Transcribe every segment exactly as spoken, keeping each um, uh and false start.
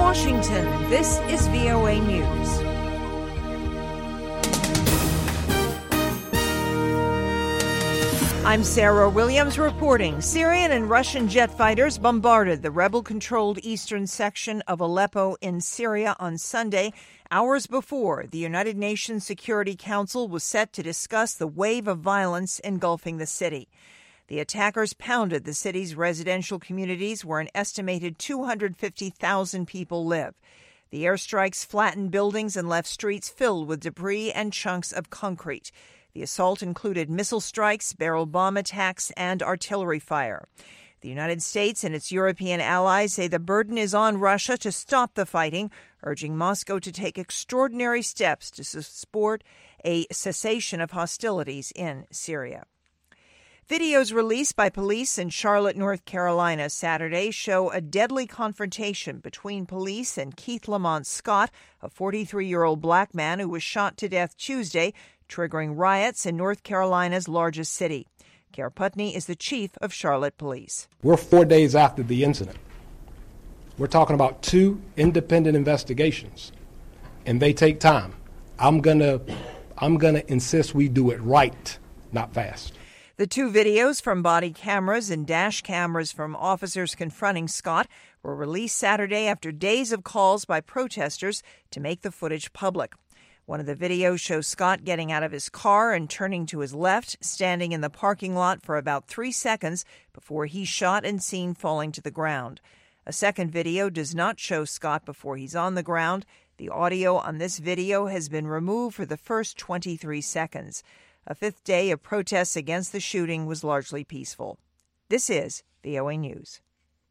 Washington, this is V O A News. I'm Sarah Williams reporting. Syrian and Russian jet fighters bombarded the rebel-controlled eastern section of Aleppo in Syria on Sunday, hours before the United Nations Security Council was set to discuss the wave of violence engulfing the city. The attackers pounded the city's residential communities where an estimated two hundred fifty thousand people live. The airstrikes flattened buildings and left streets filled with debris and chunks of concrete. The assault included missile strikes, barrel bomb attacks, and artillery fire. The United States and its European allies say the burden is on Russia to stop the fighting, urging Moscow to take extraordinary steps to support a cessation of hostilities in Syria. Videos released by police in Charlotte, North Carolina Saturday show a deadly confrontation between police and Keith Lamont Scott, a forty-three-year-old black man who was shot to death Tuesday, triggering riots in North Carolina's largest city. Kerr Putney is the chief of Charlotte Police. We're four days after the incident. We're talking about two independent investigations, and they take time. I'm gonna, I'm gonna insist we do it right, not fast. The two videos from body cameras and dash cameras from officers confronting Scott were released Saturday after days of calls by protesters to make the footage public. One of the videos shows Scott getting out of his car and turning to his left, standing in the parking lot for about three seconds before he's shot and seen falling to the ground. A second video does not show Scott before he's on the ground. The audio on this video has been removed for the first twenty-three seconds. A fifth day of protests against the shooting was largely peaceful. This is V O A News.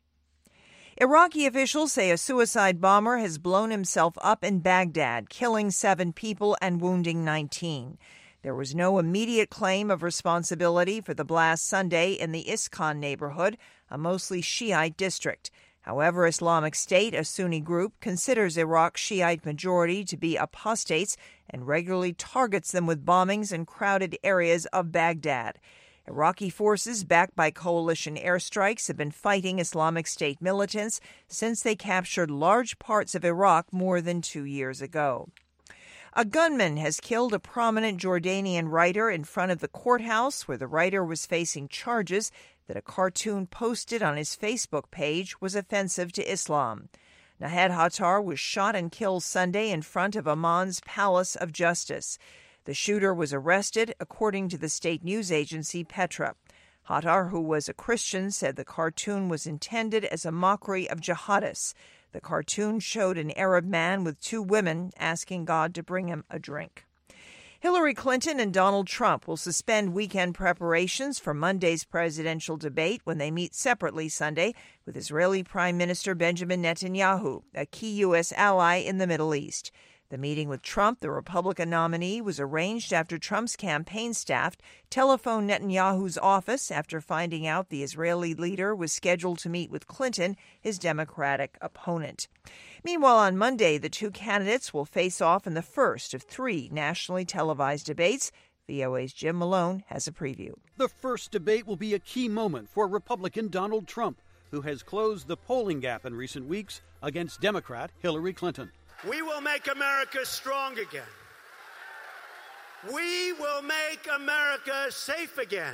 Iraqi officials say a suicide bomber has blown himself up in Baghdad, killing seven people and wounding nineteen. There was no immediate claim of responsibility for the blast Sunday in the Iskan neighborhood, a mostly Shiite district. However, Islamic State, a Sunni group, considers Iraq's Shiite majority to be apostates and regularly targets them with bombings in crowded areas of Baghdad. Iraqi forces, backed by coalition airstrikes, have been fighting Islamic State militants since they captured large parts of Iraq more than two years ago. A gunman has killed a prominent Jordanian writer in front of the courthouse where the writer was facing charges that a cartoon posted on his Facebook page was offensive to Islam. Nahed Hattar was shot and killed Sunday in front of Amman's Palace of Justice. The shooter was arrested, according to the state news agency Petra. Hattar, who was a Christian, said the cartoon was intended as a mockery of jihadists. The cartoon showed an Arab man with two women asking God to bring him a drink. Hillary Clinton and Donald Trump will suspend weekend preparations for Monday's presidential debate when they meet separately Sunday with Israeli Prime Minister Benjamin Netanyahu, a key U S ally in the Middle East. The meeting with Trump, the Republican nominee, was arranged after Trump's campaign staff telephoned Netanyahu's office after finding out the Israeli leader was scheduled to meet with Clinton, his Democratic opponent. Meanwhile, on Monday, the two candidates will face off in the first of three nationally televised debates. V O A's Jim Malone has a preview. The first debate will be a key moment for Republican Donald Trump, who has closed the polling gap in recent weeks against Democrat Hillary Clinton. We will make America strong again. We will make America safe again.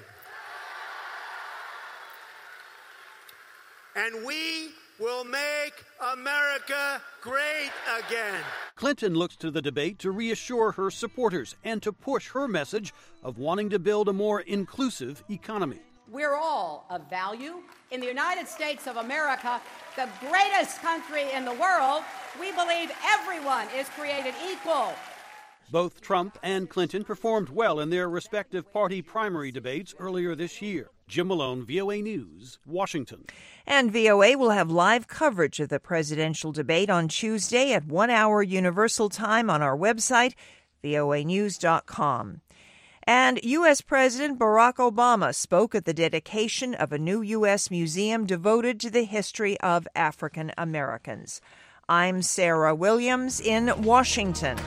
And we will make America great again. Clinton looks to the debate to reassure her supporters and to push her message of wanting to build a more inclusive economy. We're all of value. In the United States of America, the greatest country in the world, we believe everyone is created equal. Both Trump and Clinton performed well in their respective party primary debates earlier this year. Jim Malone, V O A News, Washington. And V O A will have live coverage of the presidential debate on Tuesday at one hour Universal Time on our website, V O A news dot com. And U S. President Barack Obama spoke at the dedication of a new U S museum devoted to the history of African Americans. I'm Sarah Williams in Washington.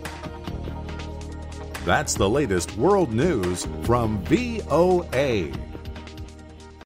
That's the latest world news from V O A.